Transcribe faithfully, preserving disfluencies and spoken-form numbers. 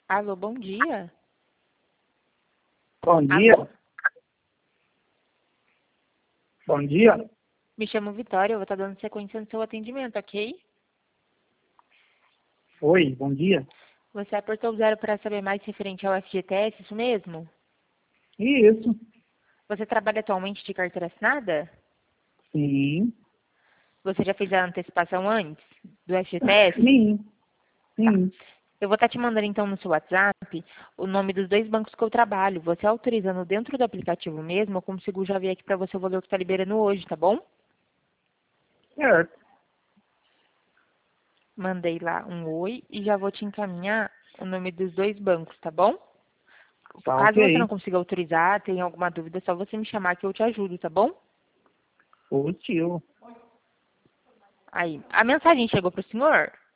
Alô, bom dia. Bom dia. Alô? Bom dia. Me chamo Vitória, eu vou estar dando sequência no seu atendimento, ok? Oi, bom dia. Você apertou o zero para saber mais referente ao F G T S, isso mesmo? Isso. Você trabalha atualmente de carteira assinada? Sim. Você já fez a antecipação antes do F G T S? Sim. Tá. Sim. Eu vou estar te mandando então no seu WhatsApp o nome dos dois bancos que eu trabalho. Você autorizando dentro do aplicativo mesmo, eu consigo já ver aqui para você o valor que está liberando hoje, tá bom? Certo. Mandei lá um oi e já vou te encaminhar o nome dos dois bancos, tá bom? Tá Caso você não ok. consiga autorizar, tenha alguma dúvida, é só você me chamar que eu te ajudo, tá bom? Positivo. Aí, a mensagem chegou pro senhor?